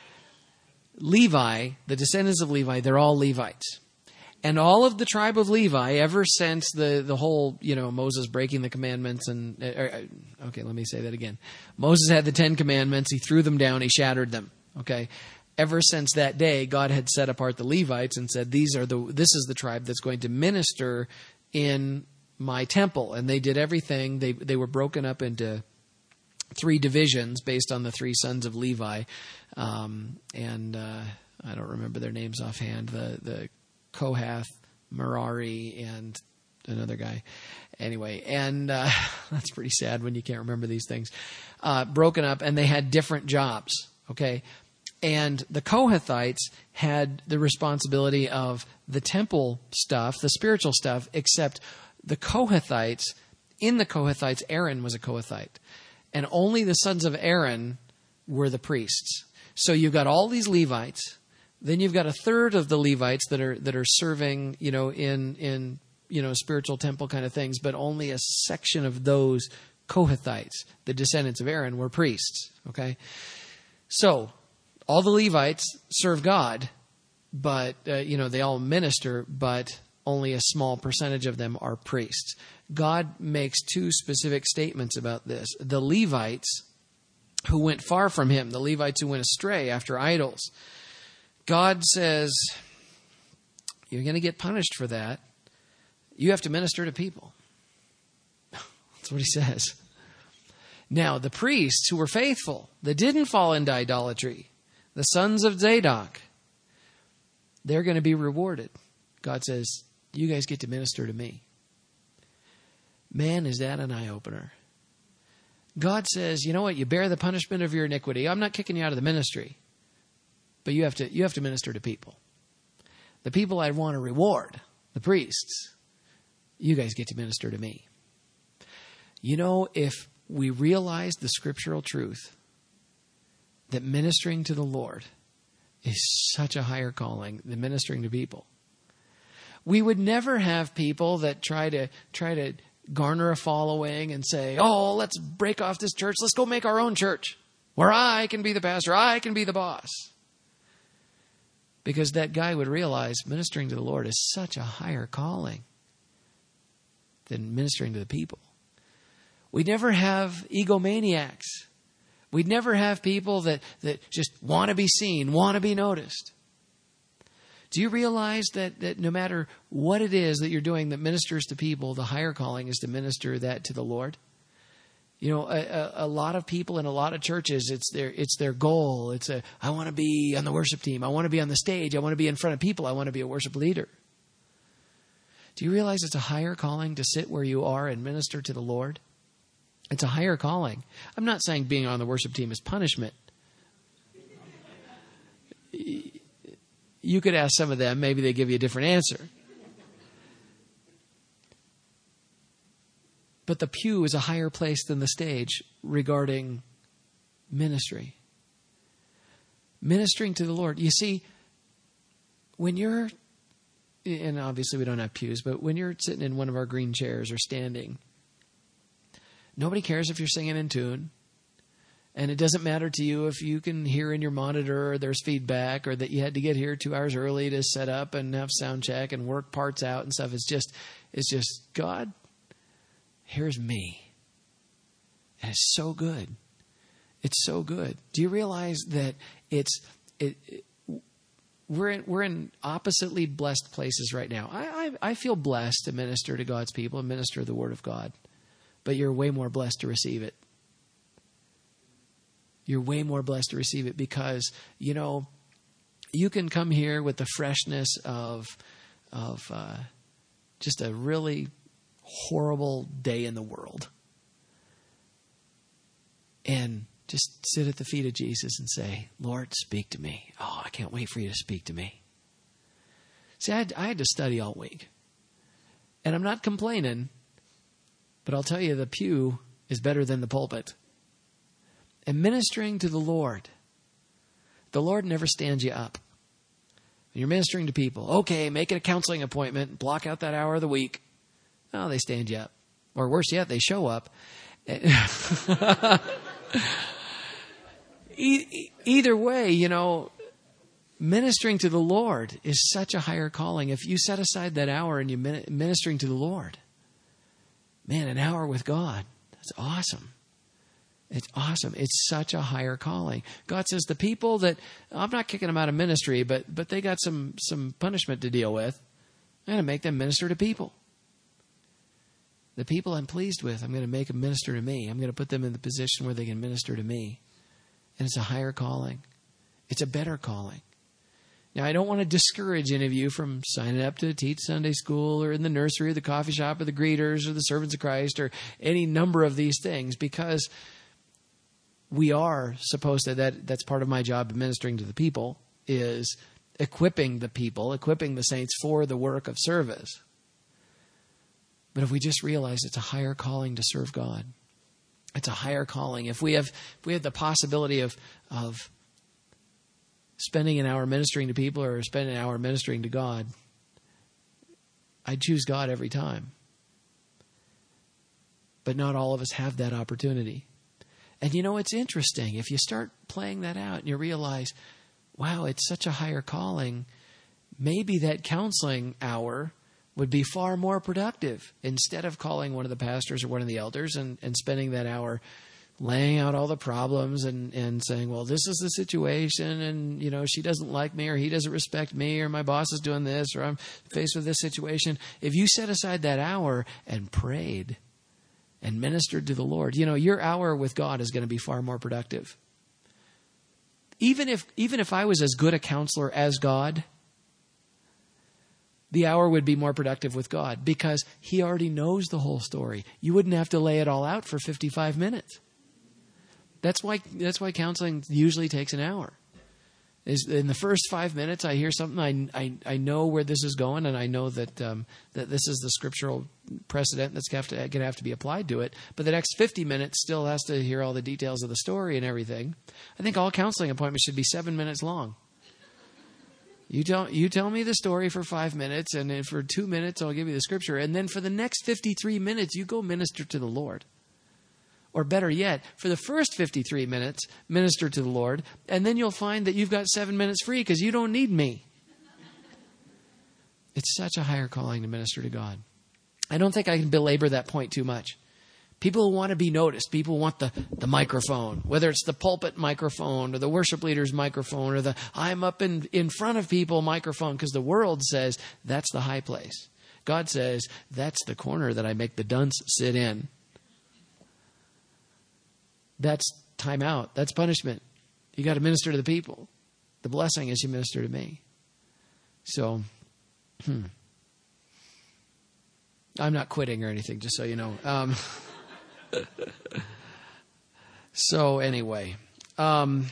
Levi, the descendants of Levi, they're all Levites. And all of the tribe of Levi, ever since the, the whole, you know, Moses breaking the commandments and, uh, okay, let me say that again. Moses had the Ten Commandments. He threw them down. He shattered them. Okay. Ever since that day, God had set apart the Levites and said, these are the, this is the tribe that's going to minister in my temple. And they did everything. They, they were broken up into three divisions based on the three sons of Levi. Um, and, uh, I don't remember their names offhand. The, the, Kohath, Merari, and another guy. Anyway, and uh, that's pretty sad when you can't remember these things. Uh, broken up, and they had different jobs, okay? And the Kohathites had the responsibility of the temple stuff, the spiritual stuff, except the Kohathites, in the Kohathites, Aaron was a Kohathite. And only the sons of Aaron were the priests. So you've got all these Levites. Then you've got a third of the Levites that are that are serving, you know, in in you know spiritual temple kind of things, but only a section of those Kohathites, the descendants of Aaron, were priests. Okay, so all the Levites serve God, but uh, you know they all minister, but only a small percentage of them are priests. God makes two specific statements about this: the Levites who went far from Him, the Levites who went astray after idols. God says, you're going to get punished for that. You have to minister to people. That's what He says. Now, the priests who were faithful, that didn't fall into idolatry, the sons of Zadok, they're going to be rewarded. God says, you guys get to minister to me. Man, is that an eye-opener. God says, you know what? You bear the punishment of your iniquity. I'm not kicking you out of the ministry. But you have to you have to minister to people. The people I want to reward, the priests, you guys get to minister to me. You know, if we realize the scriptural truth that ministering to the Lord is such a higher calling than ministering to people, we would never have people that try to try to garner a following and say, oh, let's break off this church. Let's go make our own church where I can be the pastor. I can be the boss. Because that guy would realize ministering to the Lord is such a higher calling than ministering to the people. We'd never have egomaniacs. We'd never have people that, that just want to be seen, want to be noticed. Do you realize that, that no matter what it is that you're doing that ministers to people, the higher calling is to minister that to the Lord? You know, a, a, a lot of people in a lot of churches, it's their it's their goal. It's a, I want to be on the worship team. I want to be on the stage. I want to be in front of people. I want to be a worship leader. Do you realize it's a higher calling to sit where you are and minister to the Lord? It's a higher calling. I'm not saying being on the worship team is punishment. You could ask some of them. Maybe they give you a different answer. But the pew is a higher place than the stage regarding ministry. Ministering to the Lord. You see, when you're, and obviously we don't have pews, but when you're sitting in one of our green chairs or standing, nobody cares if you're singing in tune. And it doesn't matter to you if you can hear in your monitor or there's feedback or that you had to get here two hours early to set up and have sound check and work parts out and stuff. It's just, it's just, God, here's me. And it's so good. It's so good. Do you realize that it's it, it we're in, we're in oppositely blessed places right now. I, I I feel blessed to minister to God's people and minister the Word of God, but you're way more blessed to receive it. You're way more blessed to receive it because, you know, you can come here with the freshness of of uh, just a really horrible day in the world. And just sit at the feet of Jesus and say, Lord, speak to me. Oh, I can't wait for you to speak to me. See, I had, I had to study all week. And I'm not complaining, but I'll tell you, the pew is better than the pulpit. And ministering to the Lord, the Lord never stands you up. When you're ministering to people, okay, make it a counseling appointment, block out that hour of the week. Oh, they stand you up. Or worse yet, they show up. e- either way, you know, ministering to the Lord is such a higher calling. If you set aside that hour and you're ministering to the Lord, man, an hour with God, that's awesome. It's awesome. It's such a higher calling. God says the people that, I'm not kicking them out of ministry, but but they got some, some punishment to deal with. I'm going to make them minister to people. The people I'm pleased with, I'm going to make them minister to me. I'm going to put them in the position where they can minister to me. And it's a higher calling. It's a better calling. Now, I don't want to discourage any of you from signing up to teach Sunday school or in the nursery or the coffee shop or the greeters or the servants of Christ or any number of these things, because we are supposed to, that that's part of my job of ministering to the people, is equipping the people, equipping the saints for the work of service. But if we just realize it's a higher calling to serve God, it's a higher calling. If we have if we have the possibility of of spending an hour ministering to people or spending an hour ministering to God, I'd choose God every time. But not all of us have that opportunity. And you know, it's interesting. If you start playing that out and you realize, wow, it's such a higher calling, maybe that counseling hour would be far more productive instead of calling one of the pastors or one of the elders and, and spending that hour laying out all the problems and, and saying, well, this is the situation, and, you know, she doesn't like me, or he doesn't respect me, or my boss is doing this, or I'm faced with this situation. If you set aside that hour and prayed and ministered to the Lord, you know, your hour with God is going to be far more productive. Even if, even if I was as good a counselor as God, the hour would be more productive with God because he already knows the whole story. You wouldn't have to lay it all out for fifty-five minutes. That's why, that's why counseling usually takes an hour. Is in the first five minutes, I hear something, I, I, I know where this is going, and I know that um, that this is the scriptural precedent that's going to have to, have to be applied to it. But the next fifty minutes still has to hear all the details of the story and everything. I think all counseling appointments should be seven minutes long. You tell, you tell me the story for five minutes, and then for two minutes, I'll give you the scripture. And then for the next fifty-three minutes, you go minister to the Lord. Or better yet, for the first fifty-three minutes, minister to the Lord, and then you'll find that you've got seven minutes free because you don't need me. It's such a higher calling to minister to God. I don't think I can belabor that point too much. People want to be noticed. People want the, the microphone, whether it's the pulpit microphone or the worship leader's microphone or the I'm up in, in front of people microphone, because the world says that's the high place. God says that's the corner that I make the dunce sit in. That's time out. That's punishment. You got to minister to the people. The blessing is you minister to me. So, hmm. I'm not quitting or anything, just so you know. Um, so anyway, um,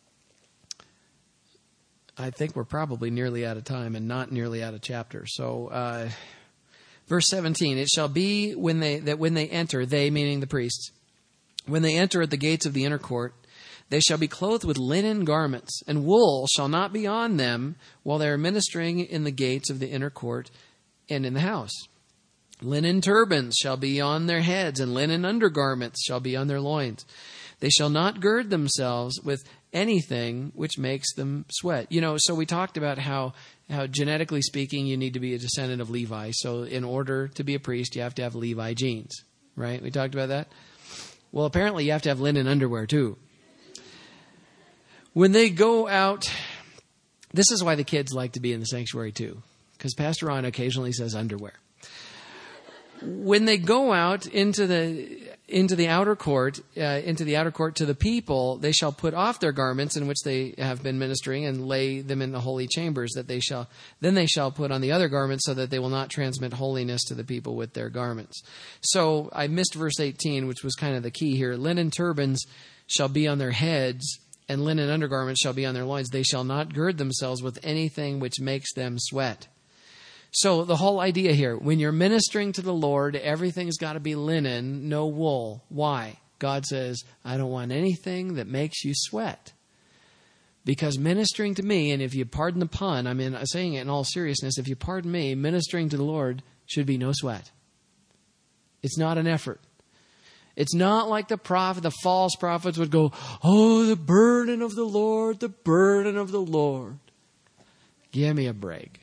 I think we're probably nearly out of time and not nearly out of chapter. So, uh, verse seventeen, it shall be when they that when they enter, they meaning the priests, when they enter at the gates of the inner court, they shall be clothed with linen garments, and wool shall not be on them while they are ministering in the gates of the inner court and in the house. Linen turbans shall be on their heads, and linen undergarments shall be on their loins. They shall not gird themselves with anything which makes them sweat. You know, so we talked about how, how genetically speaking, you need to be a descendant of Levi. So in order to be a priest, you have to have Levi genes, right? We talked about that. Well, apparently you have to have linen underwear too. When they go out, this is why the kids like to be in the sanctuary too, because Pastor Ron occasionally says underwear. When they go out into the into the outer court, uh, into the outer court to the people, they shall put off their garments in which they have been ministering and lay them in the holy chambers. That they shall then they shall put on the other garments, so that they will not transmit holiness to the people with their garments. So I missed verse eighteen, which was kind of the key here. Linen turbans shall be on their heads, and linen undergarments shall be on their loins. They shall not gird themselves with anything which makes them sweat. So the whole idea here, when you're ministering to the Lord, everything's got to be linen, no wool. Why? God says, I don't want anything that makes you sweat. Because ministering to me, and if you pardon the pun, I mean, I'm saying it in all seriousness, if you pardon me, ministering to the Lord should be no sweat. It's not an effort. It's not like the prophet, the false prophets would go, oh, the burden of the Lord, the burden of the Lord. Give me a break.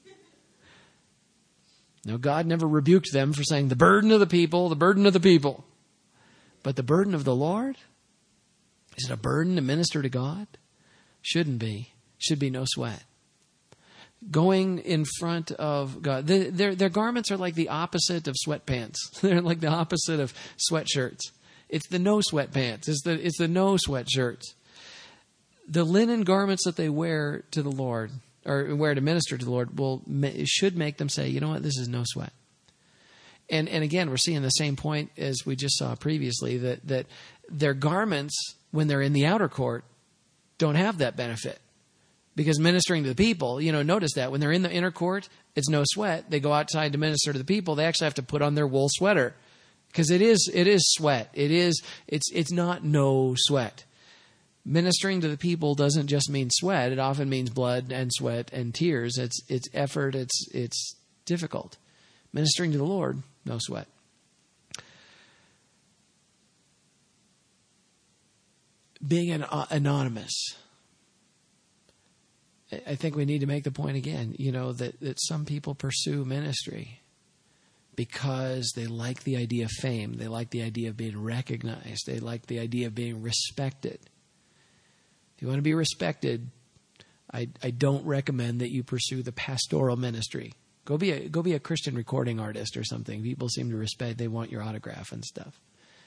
No, God never rebuked them for saying the burden of the people, the burden of the people. But the burden of the Lord? Is it a burden to minister to God? Shouldn't be. Should be no sweat. Going in front of God. The, their, their garments are like the opposite of sweatpants. They're like the opposite of sweatshirts. It's the no sweatpants. It's the, it's the no sweatshirts. The linen garments that they wear to the Lord, or wear to minister to the Lord, will should make them say, you know what, this is no sweat. And and again, we're seeing the same point as we just saw previously, that, that their garments, when they're in the outer court, don't have that benefit. Because ministering to the people, you know, notice that when they're in the inner court, it's no sweat. They go outside to minister to the people. They actually have to put on their wool sweater, because it is it is sweat. It is it's it's not no sweat. Ministering to the people doesn't just mean sweat. It often means blood and sweat and tears. It's it's effort. It's it's difficult. Ministering to the Lord, no sweat. Being an, uh, anonymous. I think we need to make the point again, you know, that, that some people pursue ministry because they like the idea of fame. They like the idea of being recognized. They like the idea of being respected. If you want to be respected, I, I don't recommend that you pursue the pastoral ministry. Go be a go be a Christian recording artist or something. People seem to respect. They want your autograph and stuff.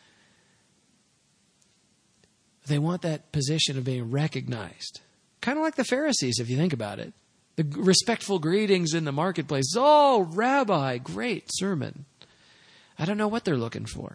They want that position of being recognized. Kind of like the Pharisees, if you think about it. The respectful greetings in the marketplace. Oh, Rabbi, great sermon. I don't know what they're looking for.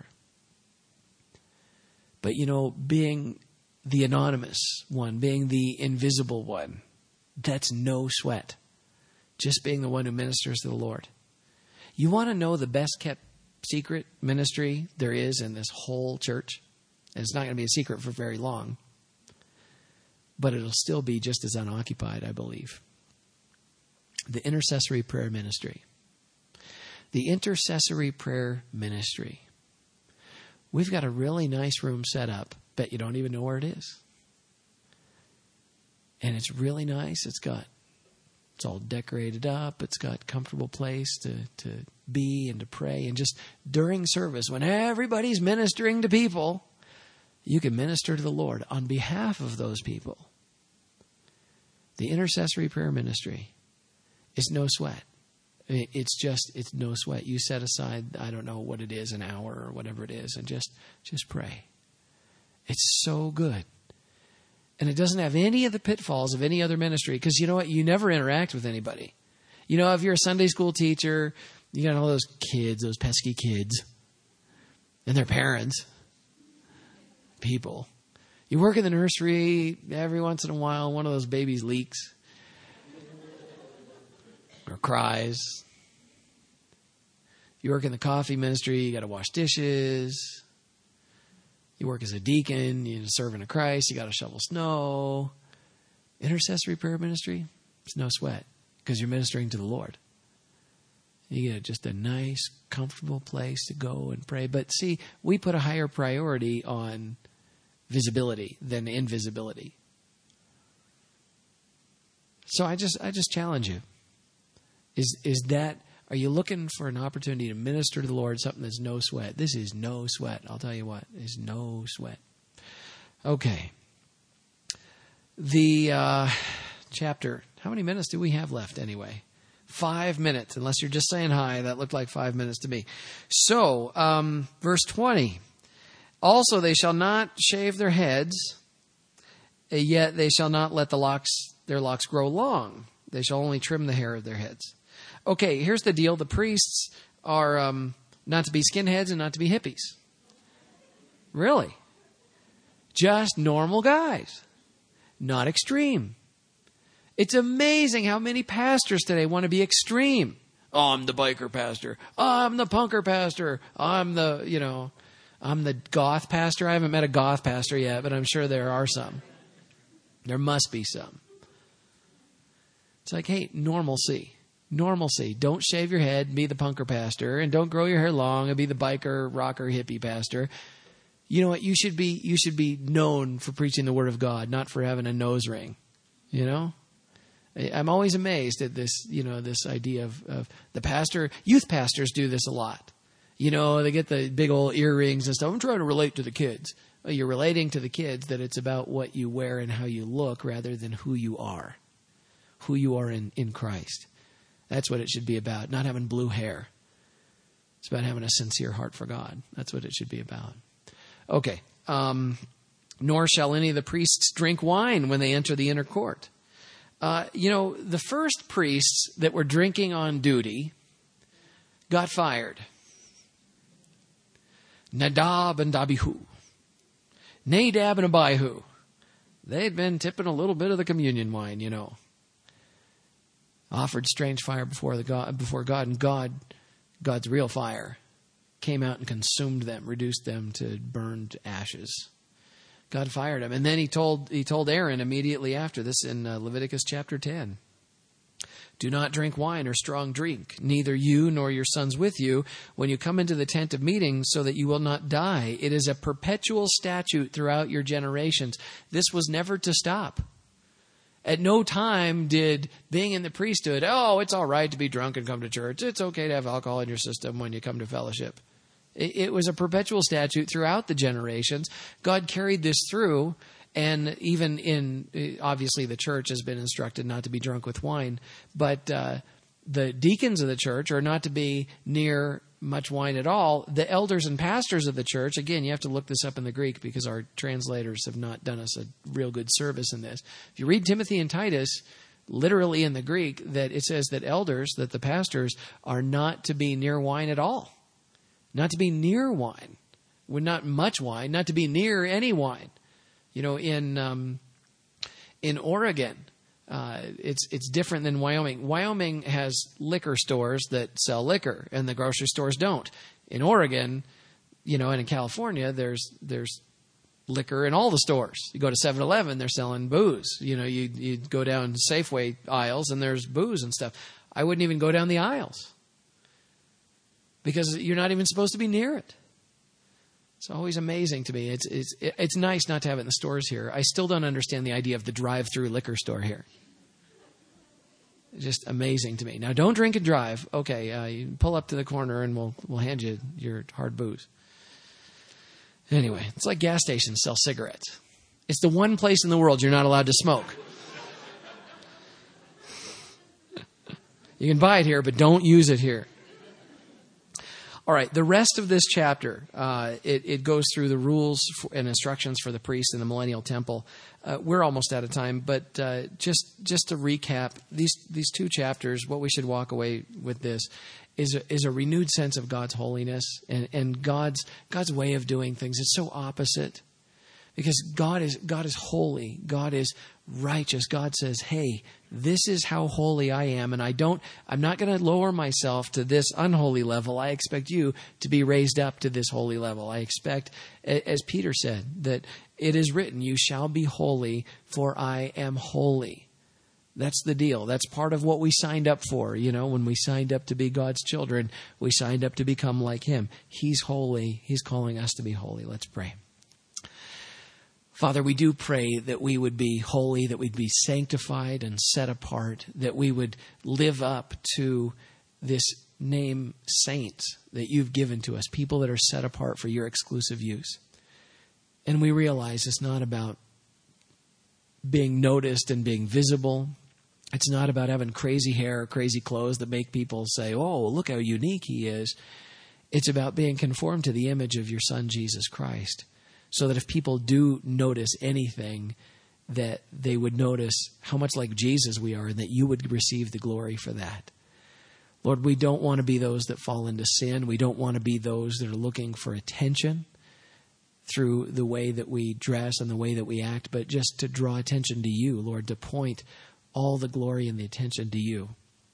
But, you know, being the anonymous one, being the invisible one, that's no sweat. Just being the one who ministers to the Lord. You want to know the best kept secret ministry there is in this whole church? And it's not going to be a secret for very long. But it'll still be just as unoccupied, I believe. The intercessory prayer ministry. The intercessory prayer ministry. We've got a really nice room set up. Bet you don't even know where it is. And it's really nice. It's got, it's all decorated up. It's got a comfortable place to, to be and to pray. And just during service, when everybody's ministering to people, you can minister to the Lord on behalf of those people. The intercessory prayer ministry is no sweat. It's just, it's no sweat. You set aside, I don't know what it is, an hour or whatever it is, and just, just pray. It's so good. And it doesn't have any of the pitfalls of any other ministry, because you know what? You never interact with anybody. You know, if you're a Sunday school teacher, you got all those kids, those pesky kids, and their parents. People. You work in the nursery, every once in a while, one of those babies leaks or cries. You work in the coffee ministry, you got to wash dishes. You work as a deacon, you're serving a Christ, you got to shovel snow. Intercessory prayer ministry, it's no sweat, because you're ministering to the Lord. You get just a nice, comfortable place to go and pray. But see, we put a higher priority on visibility than invisibility. So I just I just challenge you. Is is that, are you looking for an opportunity to minister to the Lord, something that's no sweat? This is no sweat. I'll tell you what, it's no sweat. Okay. The uh, chapter, how many minutes do we have left anyway? Five minutes, unless you're just saying hi. That looked like five minutes to me. So, um, verse twenty. Also, they shall not shave their heads, yet they shall not let the locks, their locks grow long. They shall only trim the hair of their heads. Okay, here's the deal. The priests are um, not to be skinheads and not to be hippies. Really. Just normal guys. Not extreme. It's amazing how many pastors today want to be extreme. Oh, I'm the biker pastor. Oh, I'm the punker pastor. I'm the, you know, I'm the goth pastor. I haven't met a goth pastor yet, but I'm sure there are some. There must be some. It's like, hey, normalcy. Normalcy. Don't shave your head and be the punker pastor, and don't grow your hair long and be the biker, rocker, hippie pastor. You know what? You should be you should be known for preaching the word of God, not for having a nose ring. You know? I'm always amazed at this, you know, this idea of, of the pastor. Youth pastors do this a lot. You know, they get the big old earrings and stuff. I'm trying to relate to the kids. Well, you're relating to the kids that it's about what you wear and how you look rather than who you are. Who you are in, in Christ. That's what it should be about. Not having blue hair. It's about having a sincere heart for God. That's what it should be about. Okay. Um, nor shall any of the priests drink wine when they enter the inner court. Uh, you know, the first priests that were drinking on duty got fired. Nadab and Abihu. Nadab and Abihu. They'd been tipping a little bit of the communion wine, you know. Offered strange fire before the God, before God, and God, God's real fire, came out and consumed them, reduced them to burned ashes. God fired them, and then He told He told Aaron immediately after this in uh, Leviticus chapter ten. Do not drink wine or strong drink, neither you nor your sons with you, when you come into the tent of meeting, so that you will not die. It is a perpetual statute throughout your generations. This was never to stop. At no time did being in the priesthood, oh, it's all right to be drunk and come to church. It's okay to have alcohol in your system when you come to fellowship. It, it was a perpetual statute throughout the generations. God carried this through, and even in, obviously the church has been instructed not to be drunk with wine, but uh, the deacons of the church are not to be near much wine at all. The elders and pastors of the church, again, you have to look this up in the Greek because our translators have not done us a real good service in this. If you read Timothy and Titus, literally in the Greek, that it says that elders, that the pastors, are not to be near wine at all. Not to be near wine. Well, not much wine, not to be near any wine. You know, in um, in Oregon, Uh, it's it's different than Wyoming. Wyoming has liquor stores that sell liquor, and the grocery stores don't. In Oregon, you know, and in California, there's there's liquor in all the stores. You go to seven eleven, they're selling booze. You know, you you go down Safeway aisles, and there's booze and stuff. I wouldn't even go down the aisles because you're not even supposed to be near it. It's always amazing to me. It's it's it's nice not to have it in the stores here. I still don't understand the idea of the drive-through liquor store here. It's just amazing to me. Now, don't drink and drive. Okay, uh, you pull up to the corner and we'll we'll hand you your hard booze. Anyway, it's like gas stations sell cigarettes. It's the one place in the world you're not allowed to smoke. You can buy it here, but don't use it here. All right, the rest of this chapter, uh, it, it goes through the rules for, and instructions for the priests in the millennial temple. Uh, we're almost out of time, but uh, just just to recap, these these two chapters, what we should walk away with this is a, is a renewed sense of God's holiness and, and God's God's way of doing things. It's so opposite because God is God is holy. God is righteous. God says, hey, this is how holy I am, and I don't, I'm not going to lower myself to this unholy level. I expect you to be raised up to this holy level. I expect, as Peter said, that it is written, you shall be holy, for I am holy. That's the deal. That's part of what we signed up for. You know, when we signed up to be God's children, we signed up to become like Him. He's holy. He's calling us to be holy. Let's pray. Father, we do pray that we would be holy, that we'd be sanctified and set apart, that we would live up to this name saints that you've given to us, people that are set apart for your exclusive use. And we realize it's not about being noticed and being visible. It's not about having crazy hair or crazy clothes that make people say, oh, look how unique he is. It's about being conformed to the image of your Son, Jesus Christ. So that if people do notice anything, that they would notice how much like Jesus we are and that you would receive the glory for that. Lord, we don't want to be those that fall into sin. We don't want to be those that are looking for attention through the way that we dress and the way that we act, but just to draw attention to you, Lord, to point all the glory and the attention to you.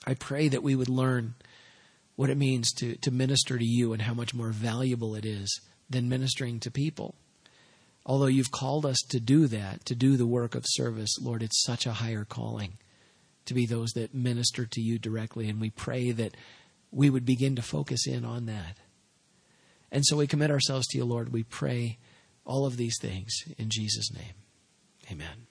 I pray that we would learn what it means to, to minister to you and how much more valuable it is than ministering to people. Although you've called us to do that, to do the work of service, Lord, it's such a higher calling to be those that minister to you directly. And we pray that we would begin to focus in on that. And so we commit ourselves to you, Lord. We pray all of these things in Jesus' name. Amen.